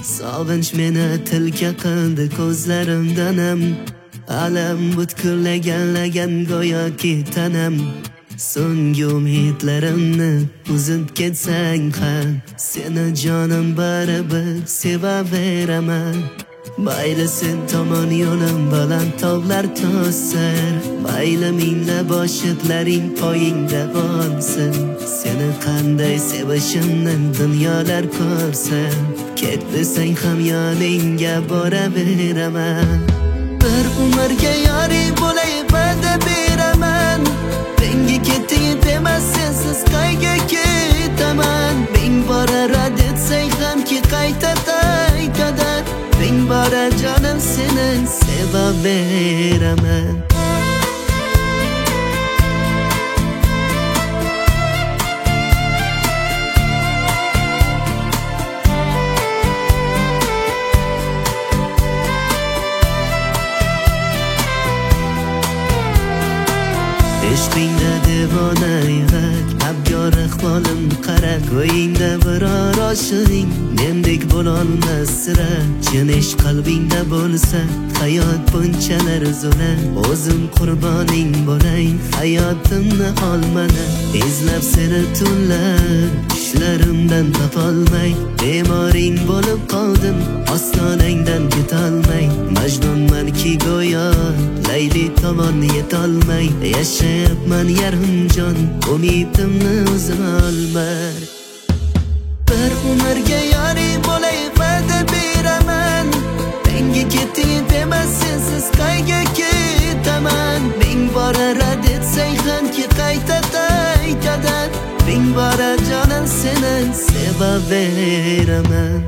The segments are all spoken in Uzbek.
Sog'inch meni tilka qildi ko'zlarimdan ham alam butkul-lagan go'yoki tanam. So'nggi umidlarimni uzib ketsang ham seni jonim baribir sevaveraman. Mayli sen tomon yo'lim baland tog'lar to'sar, mayli minglab oshitlaring poyingda bo'lsin. Seni qanday sevishimni dunyolar ko'rsin, ket desang ham yoningga boraveraman. Bir umrga yoring bo'lay va'da beraman, menga keting demas sensiz qayga ketaman. Ming bora rad etsang hamki qaytadan, ming bora jonim seni sevaveraman. Ishqingda devona yurak, abgor ahvolim qara, ko'yingda biror oshiqing mendek bo'lolmas sira. Chin ishq qalbingda bo'lsa hayot bunchalar zo'ra, o'zim qurboning bo'lay hayotimni olmana. Izlab seni tunlar tushlarimdan topolmay, bemoring bo'lib qoldim ostonangdan ketolmay. Majnunmanki go'yo Layli tomon yetolmay, yashayapman yarimjon umidimni o'zim olmay. Bir umrga yoring bo'lay va'da beraman, menga keting demas sensiz qayga ketaman. Ming bora rad etsang hamki qaytadan, ming bora jonim seni sevaveraman.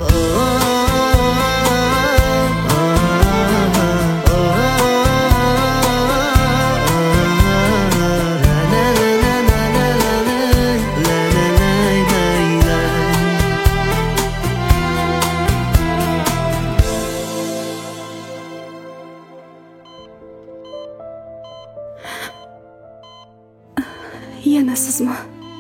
Yana sizmi?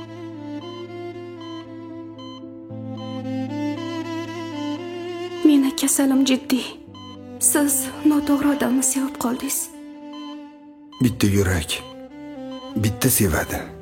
Meni kasalim jiddiy. Siz noto'g'ri odamni sevib qoldingiz. Bitta yurak, bitta sevadi.